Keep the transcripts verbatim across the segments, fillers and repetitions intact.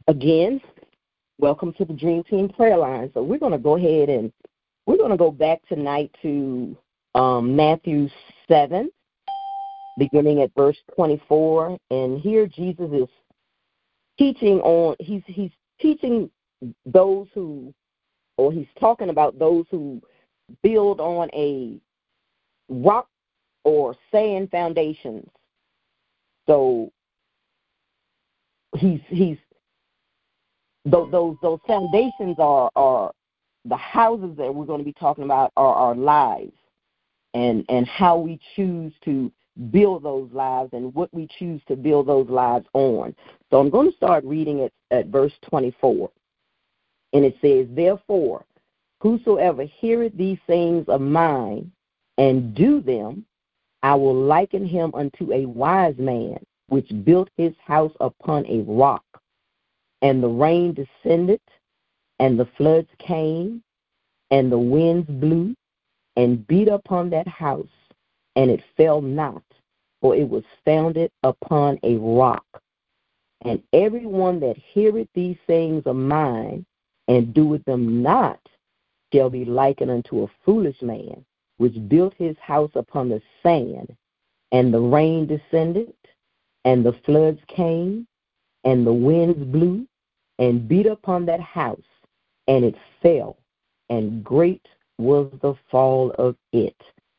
Again, welcome to the Dream Team Prayer Line. So we're going to go ahead and we're going to go back tonight to um, Matthew seven, beginning at verse twenty-four. And here Jesus is teaching on, he's, he's teaching those who, or he's talking about those who build on a rock or sand foundations. So he's, he's, those, those, those foundations are, are the houses that we're going to be talking about are our lives and, and how we choose to build those lives and what we choose to build those lives on. So I'm going to start reading it at verse twenty-four. And it says, "Therefore, whosoever heareth these things of mine and do them, I will liken him unto a wise man, which built his house upon a rock. And the rain descended, and the floods came, and the winds blew, and beat upon that house, and it fell not, for it was founded upon a rock. And every one that heareth these things of mine, and doeth them not, shall be likened unto a foolish man, which built his house upon the sand. And the rain descended, and the floods came, and the winds blew, and beat upon that house, and it fell, and great was the fall of it."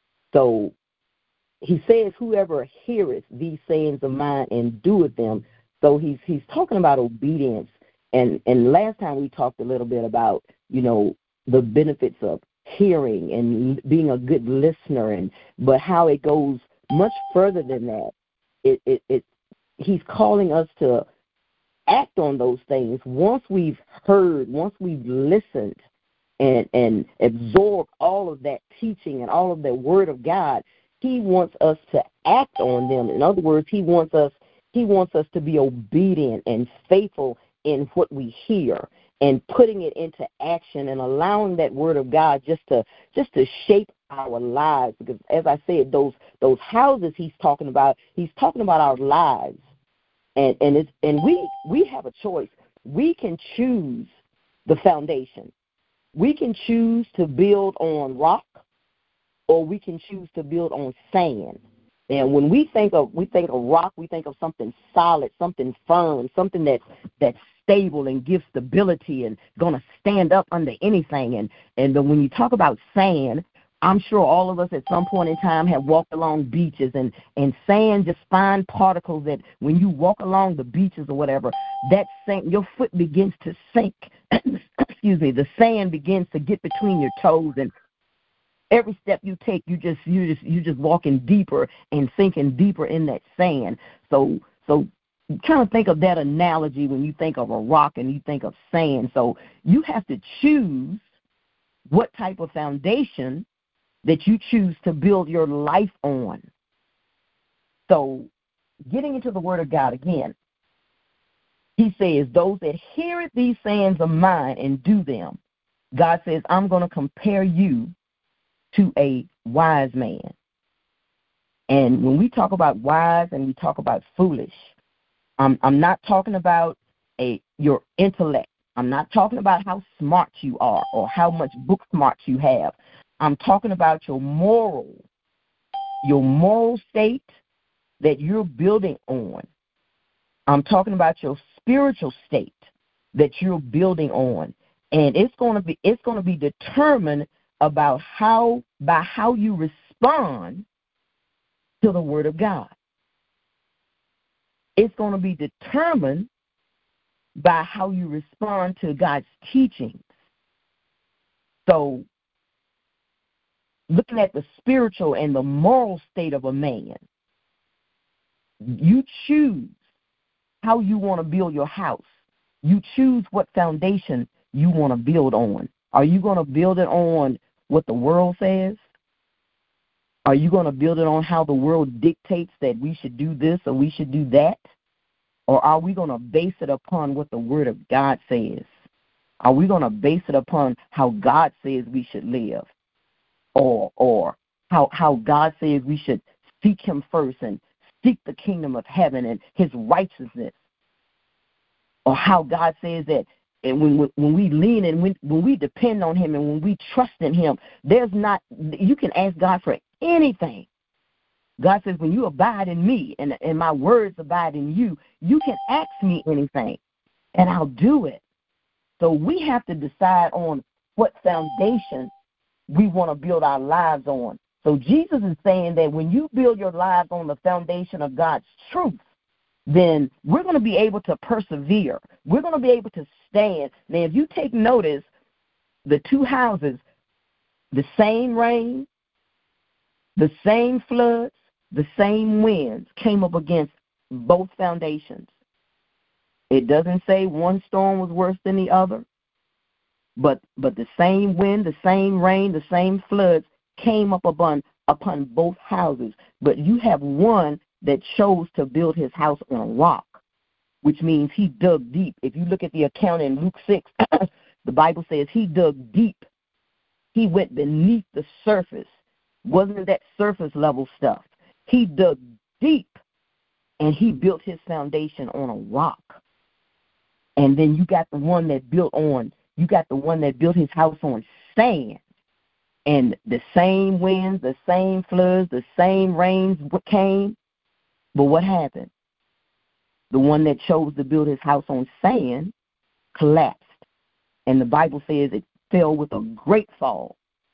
So he says, whoever heareth these sayings of mine and doeth them. So he's he's talking about obedience. And and last time we talked a little bit about, you know, the benefits of hearing and being a good listener, and but how it goes much further than that. It it, it he's calling us to act on those things once we've heard, once we've listened and, and absorbed all of that teaching and all of the word of God. He wants us to act on them. In other words, he wants us he wants us to be obedient and faithful in what we hear and putting it into action and allowing that word of God just to just to shape our lives. Because as I said, those those houses he's talking about, he's talking about our lives. And and it's and we we have a choice. We can choose the foundation. We can choose to build on rock, or we can choose to build on sand. And when we think of we think of rock, we think of something solid, something firm, something that's that's stable and gives stability and gonna stand up under anything. And and then when you talk about sand, I'm sure all of us at some point in time have walked along beaches, and, and sand, just fine particles that when you walk along the beaches or whatever, that sand, your foot begins to sink. Excuse me, the sand begins to get between your toes, and every step you take, you just you just you just walking deeper and sinking deeper in that sand. So so kind of think of that analogy when you think of a rock and you think of sand. So you have to choose what type of foundation that you choose to build your life on. So getting into the word of God again, he says, those that heareth these sayings of mine and do them, God says, I'm going to compare you to a wise man. And when we talk about wise and we talk about foolish, I'm, I'm not talking about a your intellect. I'm not talking about how smart you are or how much book smarts you have. I'm talking about your moral, your moral state that you're building on. I'm talking about your spiritual state that you're building on. And it's going to be it's going to be determined about how by how you respond to the word of God. It's going to be determined by how you respond to God's teachings. So looking at the spiritual and the moral state of a man, you choose how you want to build your house. You choose what foundation you want to build on. Are you going to build it on what the world says? Are you going to build it on how the world dictates that we should do this or we should do that? Or are we going to base it upon what the Word of God says? Are we going to base it upon how God says we should live? Or or how, how God says we should seek Him first and seek the kingdom of heaven and His righteousness? or how God says that. And when when we lean and when, when we depend on him and when we trust in him, there's not, you can ask God for anything. God says, when you abide in me and, and my words abide in you, you can ask me anything, and I'll do it. So we have to decide on what foundation we want to build our lives on. So Jesus is saying that when you build your lives on the foundation of God's truth, then we're going to be able to persevere. We're going to be able to stand. Now, if you take notice, the two houses, the same rain, the same floods, the same winds came up against both foundations. It doesn't say one storm was worse than the other, but but the same wind, the same rain, the same floods came up upon upon both houses. But you have one that chose to build his house on a rock, which means he dug deep. If you look at the account in Luke six, the Bible says he dug deep. He went beneath the surface. Wasn't that surface level stuff. He dug deep, and he built his foundation on a rock. And then you got the one that built on, you got the one that built his house on sand. And the same winds, the same floods, the same rains came. But what happened? The one that chose to build his house on sand collapsed. And the Bible says it fell with a great fall.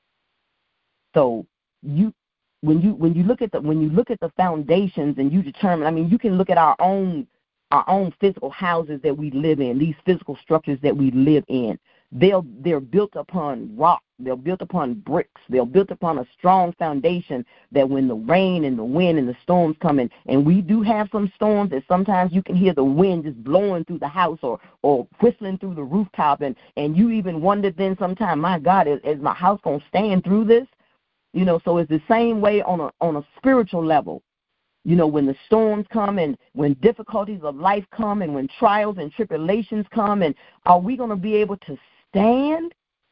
So you when you when you look at the when you look at the foundations and you determine, I mean, you can look at our own our own physical houses that we live in, these physical structures that we live in. They'll, they're built upon rock. They're built upon bricks. They're built upon a strong foundation that when the rain and the wind and the storms come in, and we do have some storms that sometimes you can hear the wind just blowing through the house or, or whistling through the rooftop, and, and you even wonder then sometime, my God, is, is my house going to stand through this? You know, so it's the same way on a on a spiritual level. You know, when the storms come and when difficulties of life come and when trials and tribulations come, and are we going to be able to stand?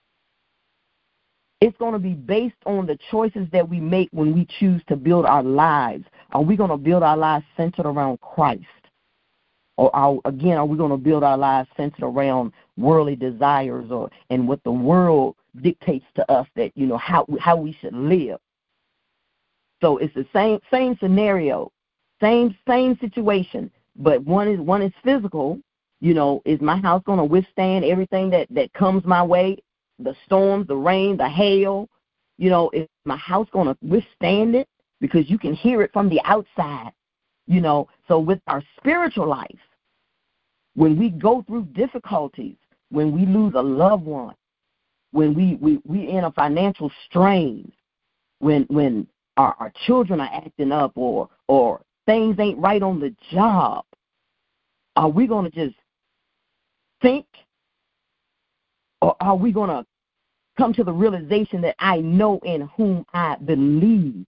It's going to be based on the choices that we make when we choose to build our lives. Are we going to build our lives centered around Christ? Or, are, again, are we going to build our lives centered around worldly desires or and what the world dictates to us that, you know, how how we should live? So it's the same same scenario, same same situation, but one is one is physical. You know, is my house going to withstand everything that, that comes my way, the storms, the rain, the hail? You know, is my house going to withstand it? Because you can hear it from the outside. You know, so with our spiritual life, when we go through difficulties, when we lose a loved one, when we we we in a financial strain, when when Our, our children are acting up or or things ain't right on the job, are we going to just think, or are we going to come to the realization that I know in whom I believe?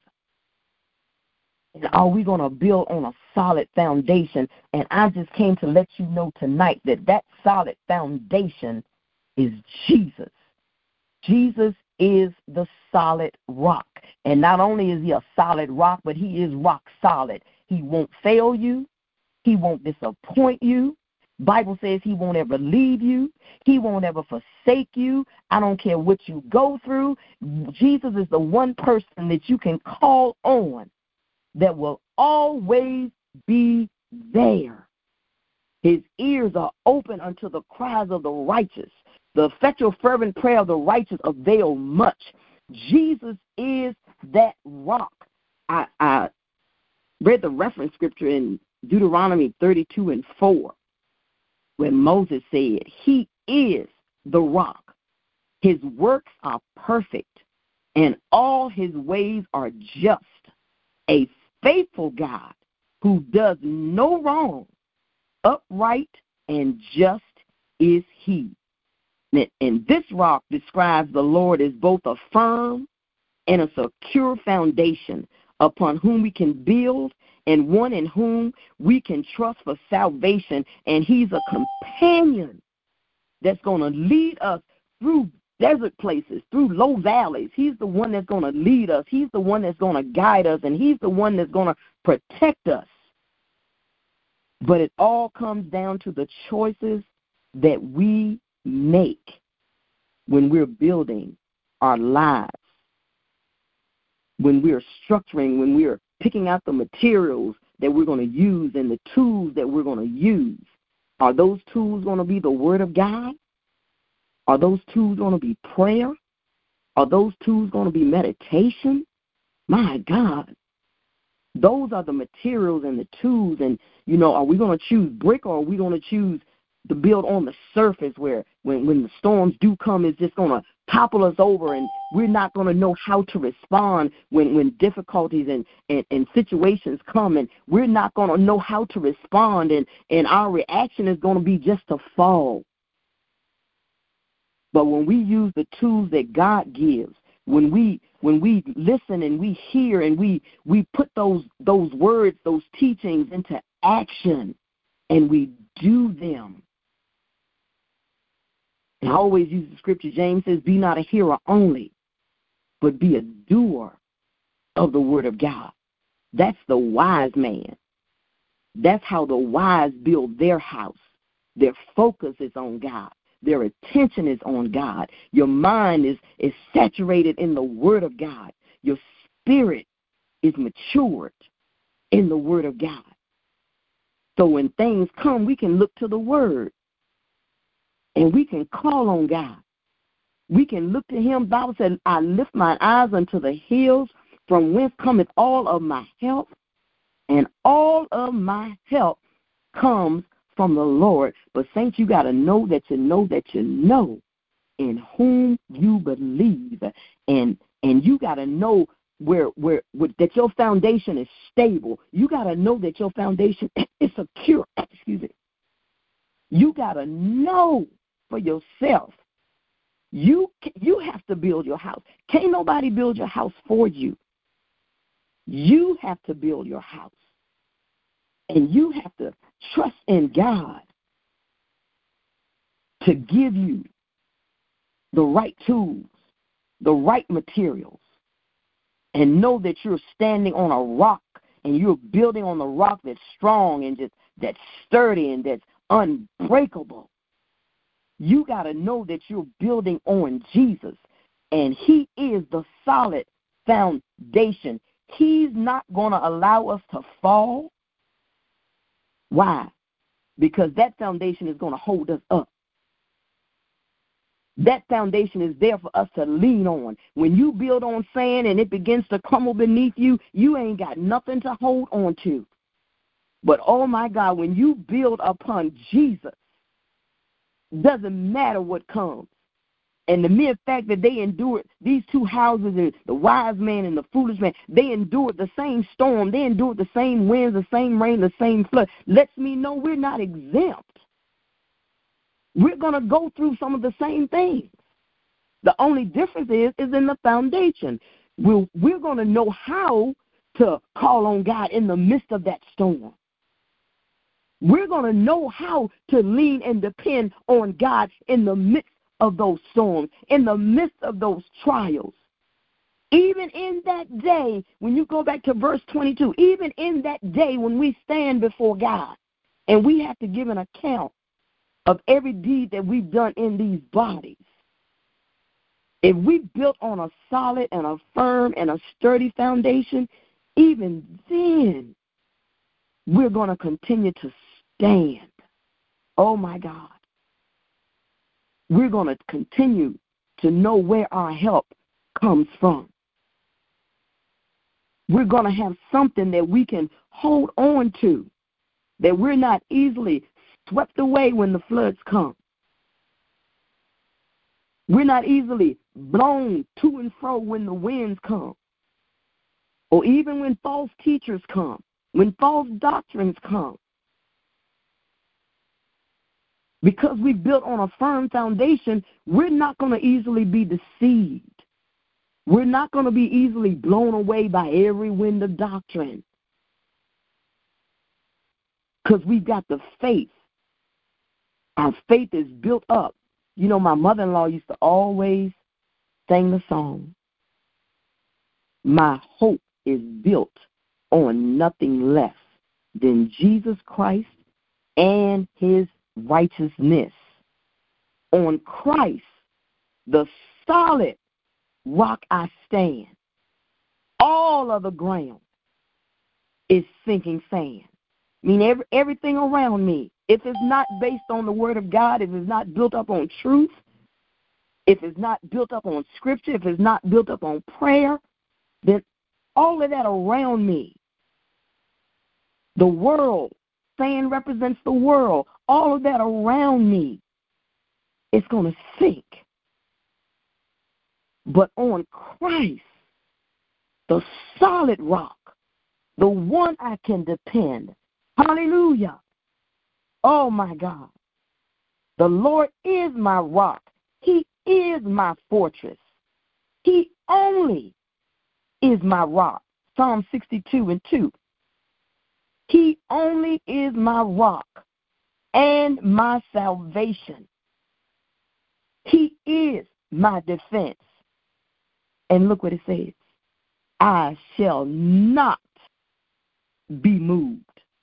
And are we going to build on a solid foundation? And I just came to let you know tonight that that solid foundation is Jesus. Jesus is the solid rock. And not only is he a solid rock, but he is rock solid. He won't fail you. He won't disappoint you. Bible says he won't ever leave you. He won't ever forsake you. I don't care what you go through. Jesus is the one person that you can call on that will always be there. His ears are open unto the cries of the righteous. The effectual fervent prayer of the righteous avail much. Jesus is that rock. I, I read the reference scripture in Deuteronomy thirty-two and four, where Moses said, he is the rock. His works are perfect, and all his ways are just. A faithful God who does no wrong, upright and just is he. And this rock describes the Lord as both a firm and a secure foundation upon whom we can build, and one in whom we can trust for salvation. And he's a companion that's going to lead us through desert places, through low valleys. He's the one that's going to lead us. He's the one that's going to guide us, and he's the one that's going to protect us. But it all comes down to the choices that we make when we're building our lives, when we're structuring, when we're picking out the materials that we're going to use and the tools that we're going to use. Are those tools going to be the Word of God? Are those tools going to be prayer? Are those tools going to be meditation? My God. Those are the materials and the tools. And, you know, are we going to choose brick or are we going to choose to build on the surface where when, when the storms do come, it's just going to topple us over and we're not going to know how to respond when, when difficulties and, and, and situations come, and we're not going to know how to respond, and, and our reaction is going to be just to fall. But when we use the tools that God gives, when we when we listen and we hear and we, we put those those words, those teachings into action, and we do them. And I always use the scripture, James says, be not a hearer only, but be a doer of the word of God. That's the wise man. That's how the wise build their house. Their focus is on God. Their attention is on God. Your mind is, is saturated in the Word of God. Your spirit is matured in the Word of God. So when things come, we can look to the Word, and we can call on God. We can look to Him. The Bible said, I lift my eyes unto the hills, from whence cometh all of my help, and all of my help comes from the Lord. But saints, you got to know that you know that you know in whom you believe, and and you got to know where where, where that your foundation is stable. You got to know that your foundation is secure. Excuse me. You got to know for yourself. You you have to build your house. Can't nobody build your house for you. You have to build your house. And you have to trust in God to give you the right tools, the right materials, and know that you're standing on a rock and you're building on a rock that's strong and just that's sturdy and that's unbreakable. You got to know that you're building on Jesus, and He is the solid foundation. He's not going to allow us to fall. Why? Because that foundation is going to hold us up. That foundation is there for us to lean on. When you build on sand and it begins to crumble beneath you, you ain't got nothing to hold on to. But, oh, my God, when you build upon Jesus, doesn't matter what comes. And the mere fact that they endured, these two houses, and the wise man and the foolish man, they endured the same storm. They endured the same winds, the same rain, the same flood. Lets me know we're not exempt. We're going to go through some of the same things. The only difference is, is in the foundation. We're, we're going to know how to call on God in the midst of that storm. We're going to know how to lean and depend on God in the midst of those storms, in the midst of those trials. Even in that day, when you go back to verse twenty-two, even in that day when we stand before God and we have to give an account of every deed that we've done in these bodies, if we built on a solid and a firm and a sturdy foundation, even then we're going to continue to stand. Oh, my God. We're going to continue to know where our help comes from. We're going to have something that we can hold on to, that we're not easily swept away when the floods come. We're not easily blown to and fro when the winds come, or even when false teachers come, when false doctrines come. Because we built on a firm foundation, we're not going to easily be deceived. We're not going to be easily blown away by every wind of doctrine. Because we've got the faith. Our faith is built up. You know, my mother-in-law used to always sing the song, my hope is built on nothing less than Jesus Christ and his righteousness. On Christ, the solid rock I stand. All of the ground is sinking sand. I mean, every, everything around me, if it's not based on the word of God, if it's not built up on truth, if it's not built up on scripture, if it's not built up on prayer, then all of that around me, the world, sand represents the world, all of that around me, it's going to sink. But on Christ, the solid rock, the one I can depend. Hallelujah. Oh, my God. The Lord is my rock. He is my fortress. He only is my rock. Psalm sixty-two and two. He only is my rock and my salvation. He is my defense. And look what it says. I shall not be moved.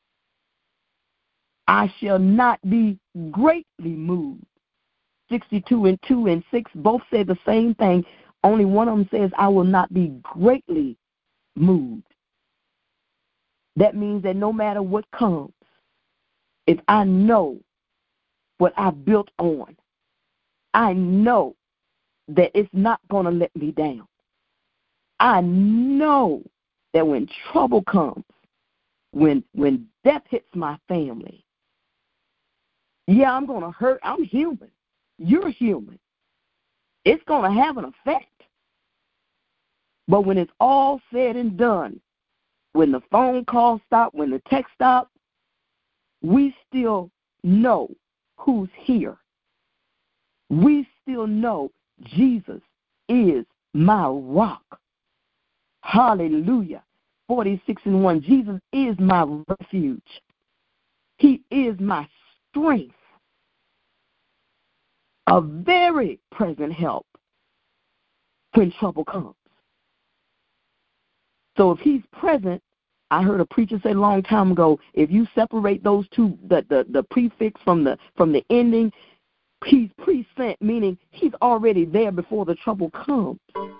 I shall not be greatly moved. sixty-two and two and six both say the same thing. Only one of them says, I will not be greatly moved. That means that no matter what comes, if I know what I built on, I know that it's not going to let me down. I know that when trouble comes, when when death hits my family, yeah, I'm going to hurt. I'm human. You're human. It's going to have an effect. But when it's all said and done, when the phone call stops, when the text stops, we still know who's here. We still know Jesus is my rock. Hallelujah. forty-six and one. Jesus is my refuge. He is my strength. A very present help when trouble comes. So if he's present, I heard a preacher say a long time ago, if you separate those two, the, the, the prefix from the from the ending, he's present, meaning he's already there before the trouble comes.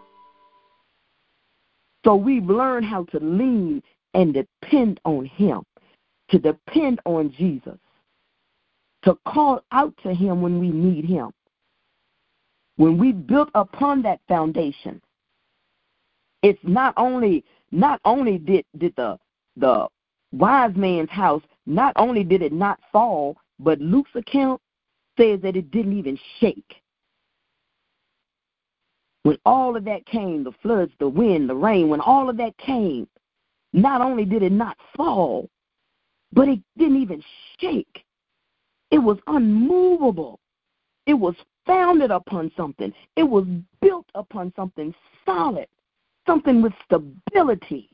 So we've learned how to lean and depend on him, to depend on Jesus, to call out to him when we need him. When we built upon that foundation, it's not only not only did, did the the wise man's house, not only did it not fall, but Luke's account says that it didn't even shake. When all of that came, the floods, the wind, the rain, when all of that came, not only did it not fall, but it didn't even shake. It was unmovable. It was founded upon something. It was built upon something solid, something with stability.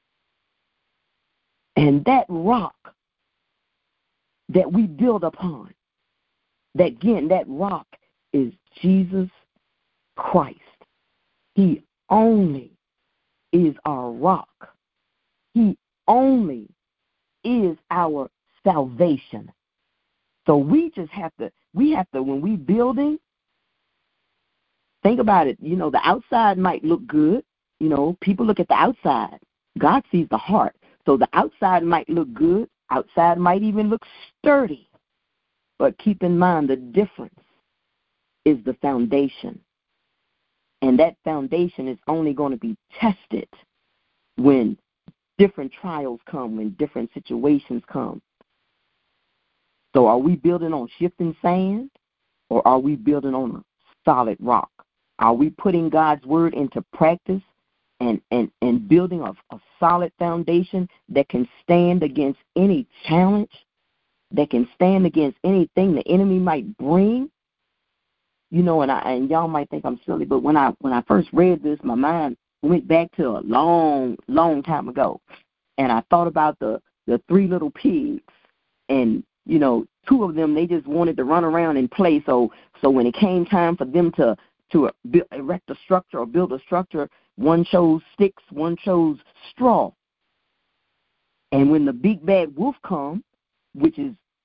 And that rock that we build upon, that again, that rock is Jesus Christ. He only is our rock. He only is our salvation. So we just have to, we have to, when we building, think about it, you know, the outside might look good. You know, people look at the outside. God sees the heart. So the outside might look good. Outside might even look sturdy. But keep in mind the difference is the foundation. And that foundation is only going to be tested when different trials come, when different situations come. So are we building on shifting sand, or are we building on a solid rock? Are we putting God's word into practice and, and, and building a, a solid foundation that can stand against any challenge, that can stand against anything the enemy might bring? You know, and I and y'all might think I'm silly, but when I when I first read this, my mind went back to a long, long time ago, and I thought about the the three little pigs, and you know, two of them, they just wanted to run around and play. So so when it came time for them to to erect a structure or build a structure, one chose sticks, one chose straw. And when the big bad wolf comes, which is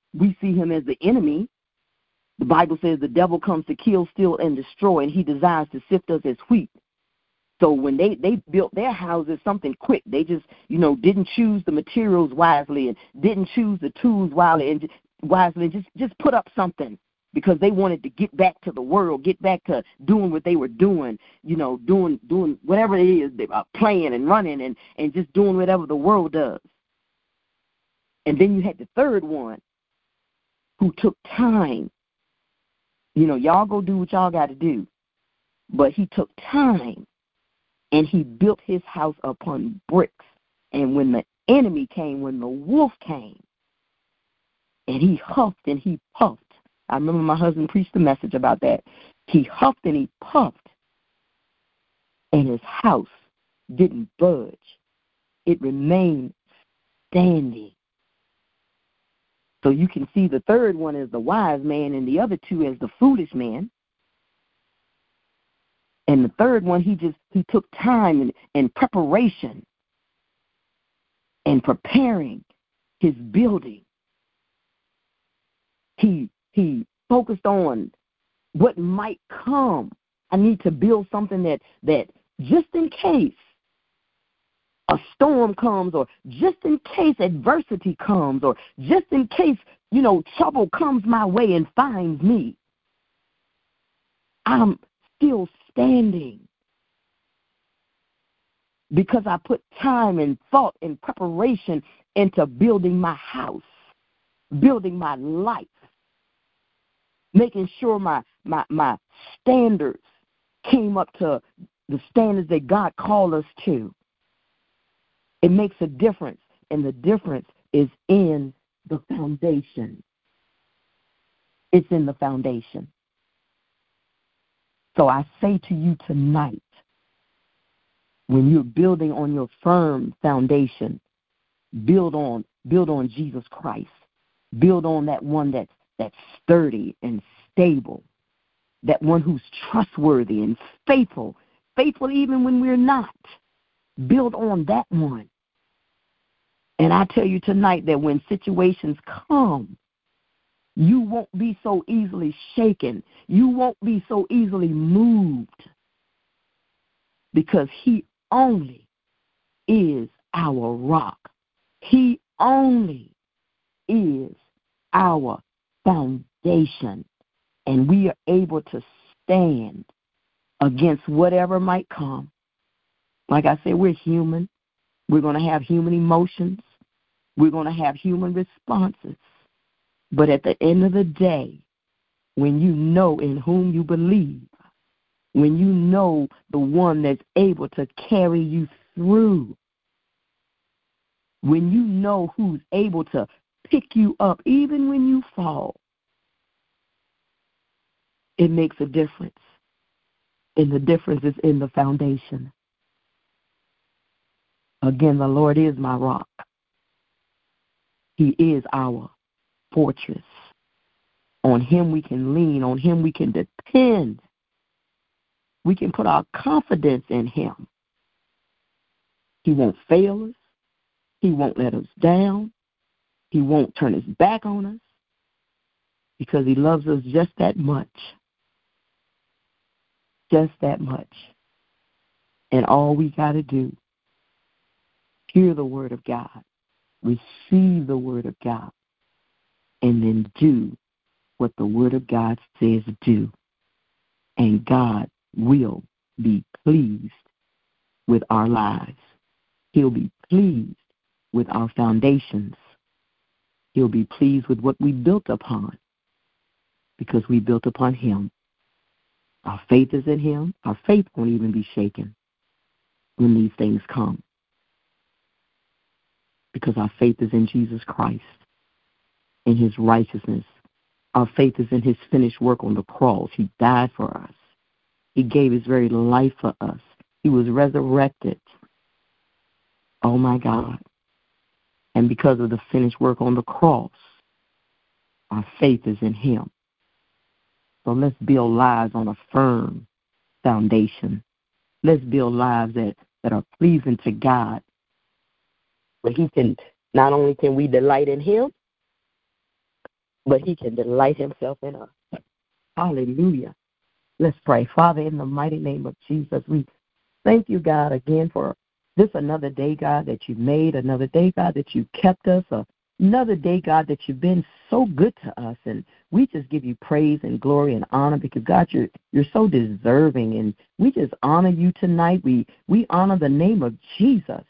we see him as the enemy. The Bible says the devil comes to kill, steal, and destroy, and he desires to sift us as wheat. So when they, they built their houses, something quick, they just, you know, didn't choose the materials wisely and didn't choose the tools wisely and wisely and just, just put up something because they wanted to get back to the world, get back to doing what they were doing, you know, doing doing whatever it is, they are playing and running and, and just doing whatever the world does. And then you had the third one who took time. You know, y'all go do what y'all got to do. But he took time. And he built his house upon bricks. And when the enemy came, when the wolf came, and he huffed and he puffed. I remember my husband preached a message about that. He huffed and he puffed, and his house didn't budge. It remained standing. So you can see the third one as the wise man and the other two as the foolish man. And the third one, he just he took time and, and preparation and preparing his building. He he focused on what might come. I need to build something that, that just in case a storm comes, or just in case adversity comes, or just in case, you know, trouble comes my way and finds me, I'm still standing because I put time and thought and preparation into building my house, building my life, making sure my, my, my standards came up to the standards that God called us to. It makes a difference, and the difference is in the foundation. It's in the foundation. So I say to you tonight, when you're building on your firm foundation, build on, build on Jesus Christ. Build on that one that's, that's sturdy and stable, that one who's trustworthy and faithful, faithful even when we're not. Build on that one. And I tell you tonight that when situations come, you won't be so easily shaken. You won't be so easily moved, because he only is our rock. He only is our foundation. And we are able to stand against whatever might come. Like I said, we're human. We're going to have human emotions. We're going to have human responses. But at the end of the day, when you know in whom you believe, when you know the one that's able to carry you through, when you know who's able to pick you up even when you fall, it makes a difference. And the difference is in the foundation. Again, the Lord is my rock. He is our fortress. On him we can lean. On him we can depend. We can put our confidence in him. He won't fail us. He won't let us down. He won't turn his back on us, because he loves us just that much. Just that much. And all we got to do, hear the word of God, receive the word of God, and then do what the word of God says do. And God will be pleased with our lives. He'll be pleased with our foundations. He'll be pleased with what we built upon, because we built upon him. Our faith is in him. Our faith won't even be shaken when these things come, because our faith is in Jesus Christ, in his righteousness. Our faith is in his finished work on the cross. He died for us. He gave his very life for us. He was resurrected. Oh, my God. And because of the finished work on the cross, our faith is in him. So let's build lives on a firm foundation. Let's build lives that, that are pleasing to God, where he can, not only can we delight in him, but he can delight himself in us. Hallelujah. Let's pray. Father, in the mighty name of Jesus, we thank you, God, again for this another day, God, that you made, another day, God, that you kept us, another day, God, that you've been so good to us. And we just give you praise and glory and honor because, God, you're, you're so deserving. And we just honor you tonight. We, we honor the name of Jesus.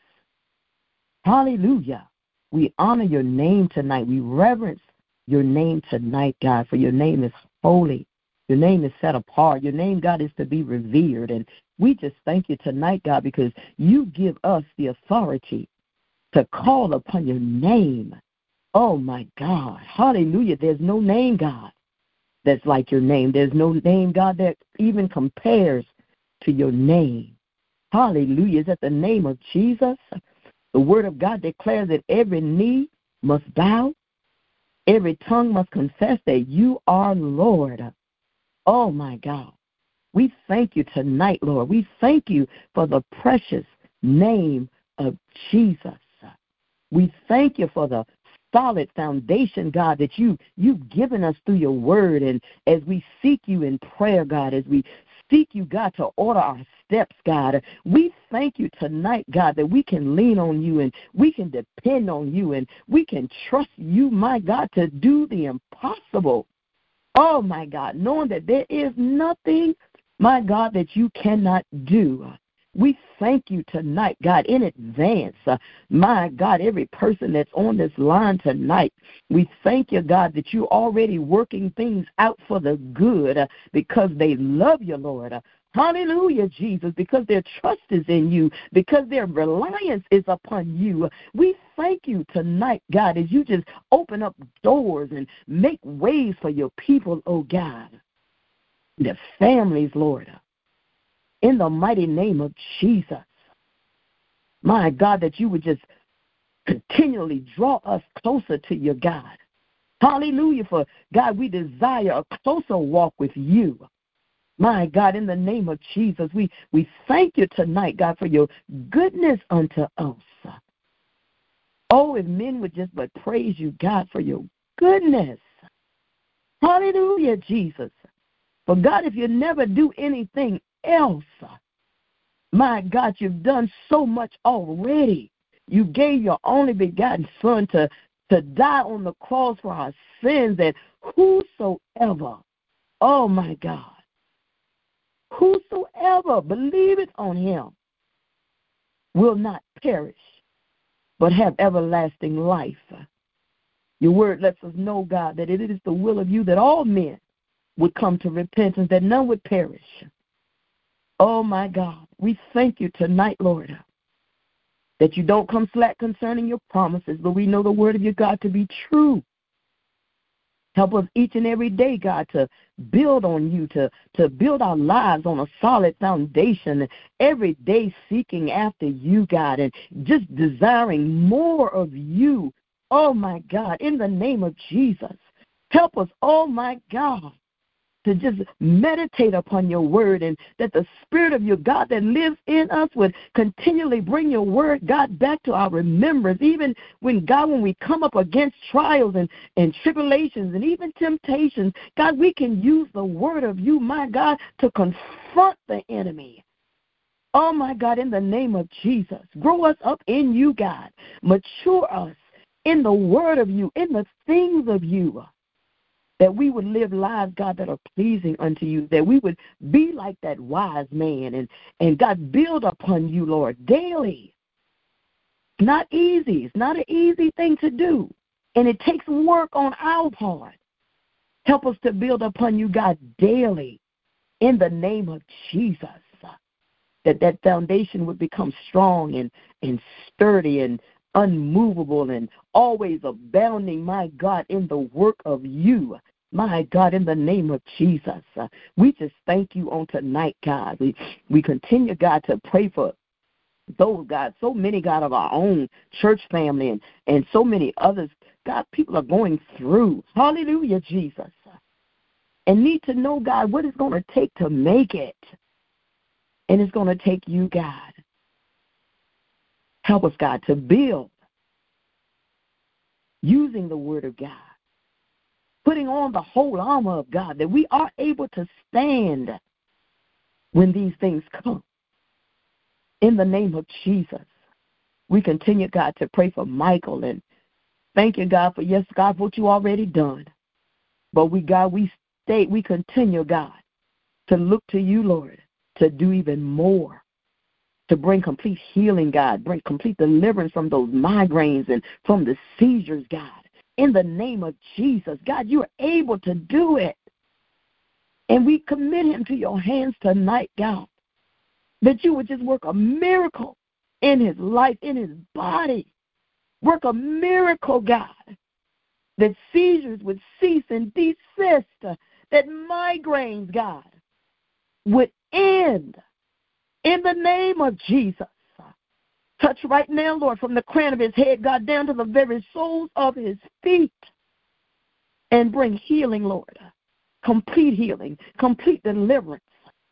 Hallelujah. We honor your name tonight. We reverence your name tonight, God, for your name is holy. Your name is set apart. Your name, God, is to be revered. And we just thank you tonight, God, because you give us the authority to call upon your name. Oh, my God. Hallelujah. There's no name, God, that's like your name. There's no name, God, that even compares to your name. Hallelujah. Is that the name of Jesus? The word of God declares that every knee must bow, every tongue must confess that you are Lord. Oh, my God. We thank you tonight, Lord. We thank you for the precious name of Jesus. We thank you for the solid foundation, God, that you, you've given us through your word. And as we seek you in prayer, God, as we seek you, God, to order our steps, God, we thank you tonight, God, that we can lean on you and we can depend on you and we can trust you, my God, to do the impossible. Oh, my God, knowing that there is nothing, my God, that you cannot do. We thank you tonight, God, in advance. Uh, my God, every person that's on this line tonight, we thank you, God, that you're already working things out for the good uh, because they love you, Lord. Uh, hallelujah, Jesus, because their trust is in you, because their reliance is upon you. We thank you tonight, God, as you just open up doors and make ways for your people, oh God, their families, Lord. In the mighty name of Jesus, my God, that you would just continually draw us closer to your God. Hallelujah. For God, we desire a closer walk with you. My God, in the name of Jesus, we, we thank you tonight, God, for your goodness unto us. Oh, if men would just but praise you, God, for your goodness. Hallelujah, Jesus. For God, if you never do anything else, my God, you've done so much already. You gave your only begotten Son to, to die on the cross for our sins, and whosoever, oh my God, whosoever believeth on him will not perish, but have everlasting life. Your word lets us know, God, that it is the will of you that all men would come to repentance, that none would perish. Oh, my God, we thank you tonight, Lord, that you don't come slack concerning your promises, but we know the word of your God to be true. Help us each and every day, God, to build on you, to, to build our lives on a solid foundation, every day seeking after you, God, and just desiring more of you. Oh, my God, in the name of Jesus, help us, oh, my God, to just meditate upon your word, and that the Spirit of your God that lives in us would continually bring your word, God, back to our remembrance, even when, God, when we come up against trials and, and tribulations and even temptations, God, we can use the word of you, my God, to confront the enemy. Oh, my God, in the name of Jesus, grow us up in you, God. Mature us in the word of you, in the things of you, that we would live lives, God, that are pleasing unto you, that we would be like that wise man and, and God, build upon you, Lord, daily. It's not easy. It's not an easy thing to do, and it takes work on our part. Help us to build upon you, God, daily in the name of Jesus, that that foundation would become strong and, and sturdy and unmovable and always abounding, my God, in the work of you. My God, in the name of Jesus, uh, we just thank you on tonight, God. We we continue, God, to pray for those, God, so many, God, of our own church family and, and so many others. God, people are going through, hallelujah, Jesus, and need to know, God, what it's going to take to make it. And it's going to take you, God. Help us, God, to build using the word of God. putting on the whole armor of God, that we are able to stand when these things come. In the name of Jesus, we continue, God, to pray for Michael, and thank you, God, for, yes, God, what you already done. But we, God, we stay, we continue, God, to look to you, Lord, to do even more, to bring complete healing, God, bring complete deliverance from those migraines and from the seizures, God. In the name of Jesus, God, you are able to do it. And we commit him to your hands tonight, God, that you would just work a miracle in his life, in his body. Work a miracle, God, that seizures would cease and desist, that migraines, God, would end in the name of Jesus. Touch right now, Lord, from the crown of his head, God, down to the very soles of his feet, and bring healing, Lord, complete healing, complete deliverance.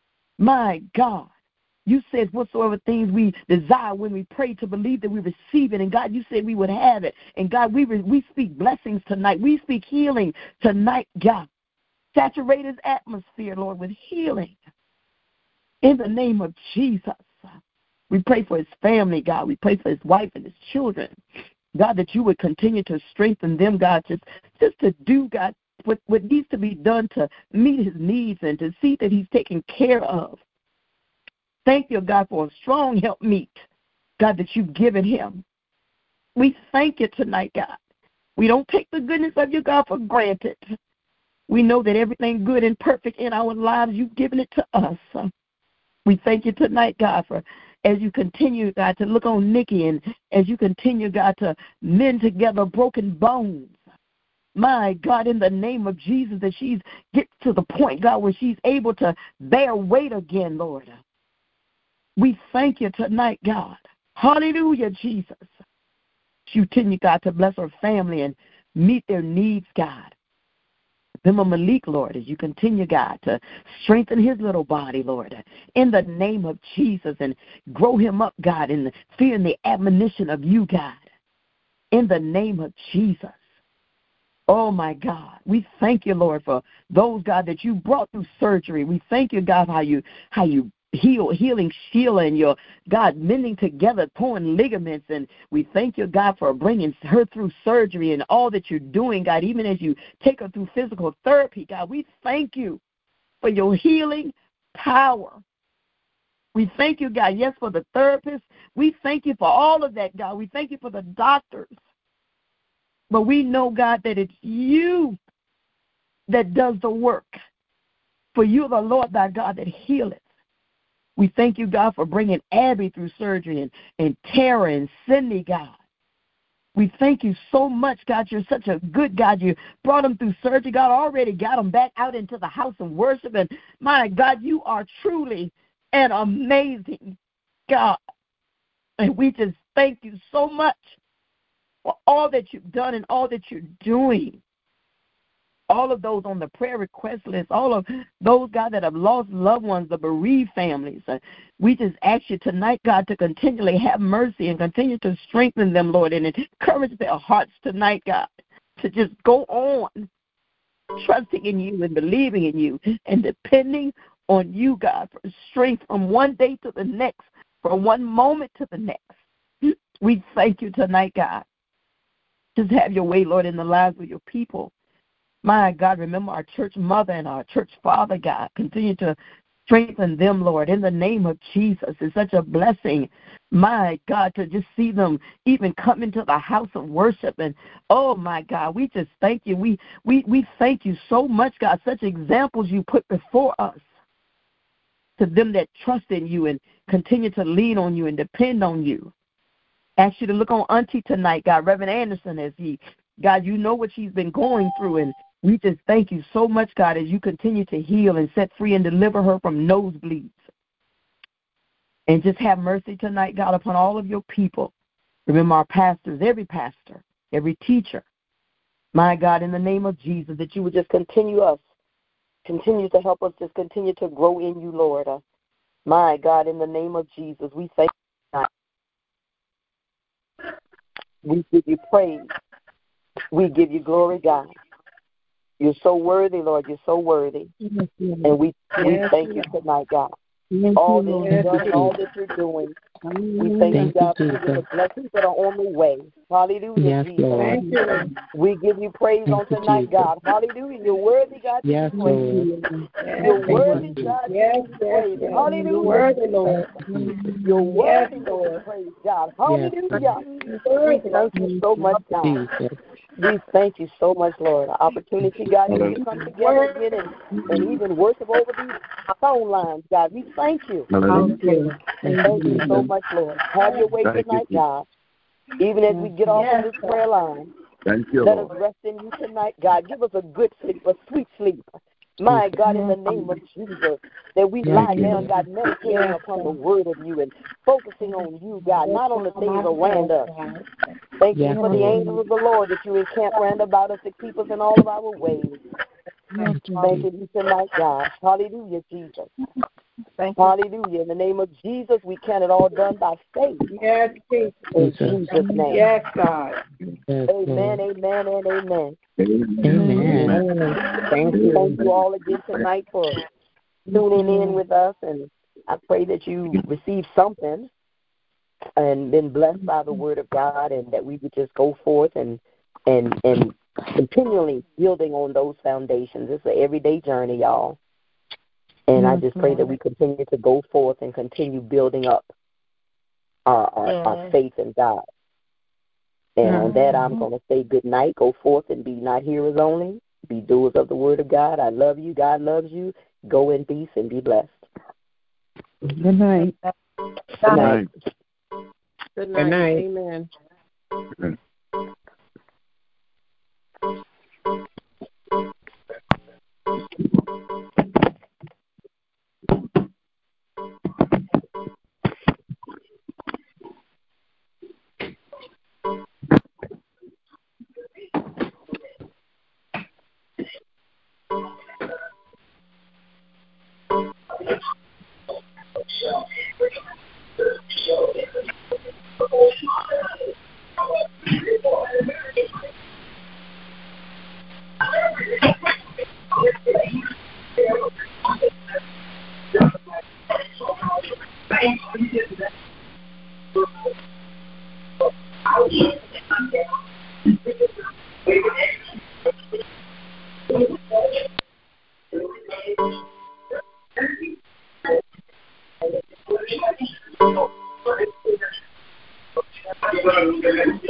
My God, you said whatsoever things we desire when we pray, to believe that we receive it. And God, you said we would have it. And God, we we speak blessings tonight. We speak healing tonight, God. Saturate his atmosphere, Lord, with healing. In the name of Jesus. We pray for his family, God. We pray for his wife and his children. God, that you would continue to strengthen them, God, just, just to do, God, what, what needs to be done to meet his needs and to see that he's taken care of. Thank you, God, for a strong helpmeet, God, that you've given him. We thank you tonight, God. We don't take the goodness of you, God, for granted. We know that everything good and perfect in our lives, you've given it to us. We thank you tonight, God, for as you continue, God, to look on Nikki, and as you continue, God, to mend together broken bones. My God, in the name of Jesus, that she's get to the point, God, where she's able to bear weight again, Lord. We thank you tonight, God. Hallelujah, Jesus. You continue, God, to bless her family and meet their needs, God. Remember Malik, Lord, as you continue, God, to strengthen his little body, Lord, in the name of Jesus, and grow him up, God, in the fear and the admonition of you, God, in the name of Jesus. Oh, my God, we thank you, Lord, for those, God, that you brought through surgery. We thank you, God, how you how you heal, healing Sheila, and your, God, mending together, torn ligaments. And we thank you, God, for bringing her through surgery and all that you're doing, God, even as you take her through physical therapy, God. We thank you for your healing power. We thank you, God, yes, for the therapist. We thank you for all of that, God. We thank you for the doctors. But we know, God, that it's you that does the work. For you are the Lord thy God that healeth. We thank you, God, for bringing Abby through surgery, and, and Tara and Cindy, God. We thank you so much, God. You're such a good God. You brought them through surgery, God, already got them back out into the house of worship. And, my God, you are truly an amazing God. And we just thank you so much for all that you've done and all that you're doing. All of those on the prayer request list, all of those, God, that have lost loved ones, the bereaved families. Uh, we just ask you tonight, God, to continually have mercy and continue to strengthen them, Lord, and encourage their hearts tonight, God, to just go on trusting in you and believing in you and depending on you, God, for strength from one day to the next, from one moment to the next. We thank you tonight, God. Just have your way, Lord, in the lives of your people. My God, remember our church mother and our church father, God. Continue to strengthen them, Lord, in the name of Jesus. It's such a blessing, my God, to just see them even come into the house of worship. And, oh, my God, we just thank you. We, we, we thank you so much, God, such examples you put before us to them that trust in you and continue to lean on you and depend on you. Ask you to look on Auntie tonight, God, Reverend Anderson, as he, God, you know what she's been going through, and we just thank you so much, God, as you continue to heal and set free and deliver her from nosebleeds. And just have mercy tonight, God, upon all of your people. Remember our pastors, every pastor, every teacher. My God, in the name of Jesus, that you would just continue us, continue to help us, just continue to grow in you, Lord. Uh, my God, in the name of Jesus, we thank you. We give you praise. We give you glory, God. You're so worthy, Lord. You're so worthy. Yes, Lord. And we, we Yes, thank you Lord. tonight, God. Thank All you, that Lord. you've done Yes, and all that you're doing. We thank Hallelujah. you, God, for giving the blessings that are on the way. Hallelujah, Yes, Jesus. Lord. Thank you, Lord. We give you praise Thank on you, tonight, Jesus. God. Hallelujah. You're worthy, God, to Yes, be Thank praised. Lord. you, Lord. Yes, You're Thank worthy, you, Jesus. God, to yes, be yes, praised. yes. You're Hallelujah, worthy, Jesus. Lord. Jesus. You're Yes, worthy to be Lord. praised, God. Yes, Hallelujah. Lord. We Worthy. thank you so much, God. Jesus. We thank you so much, Lord. The opportunity, God, just to come together again and, and even worship over these phone lines, God. We thank you. Thank you. Thank Thank you, you so Jesus. much, Lord. Have your way tonight, God. Even as we get off of this prayer line, Thank you, let us Lord. rest in you tonight, God. Give us a good sleep, a sweet sleep. My God, in the name of Jesus, that we Yes, lie Lord. down, God, meditating Yes, upon the God. word of you and focusing on you, God, not on the things around us. Thank Yes, you for the Lord. angels of the Lord that you encamp round about us to keep us in all of our ways. Thank you, Thank Jesus. you tonight, God. Hallelujah, Jesus. Thank you. Hallelujah. In the name of Jesus, we count it all done by faith. Yes, Jesus. In Jesus. Jesus' name. Yes, God. Yes, Amen, Lord. amen, and amen. Amen. Thank you. Thank you all again tonight for tuning in with us, and I pray that you receive something and been blessed by the word of God, and that we would just go forth and and and continually building on those foundations. It's an everyday journey, y'all. And I just pray that we continue to go forth and continue building up our, our, our faith in God. And on that, I'm going to say good night. Go forth and be not hearers only. Be doers of the word of God. I love you. God loves you. Go in peace and be blessed. Good night. Good night. Good night. Good night. Amen. Good. Thank you.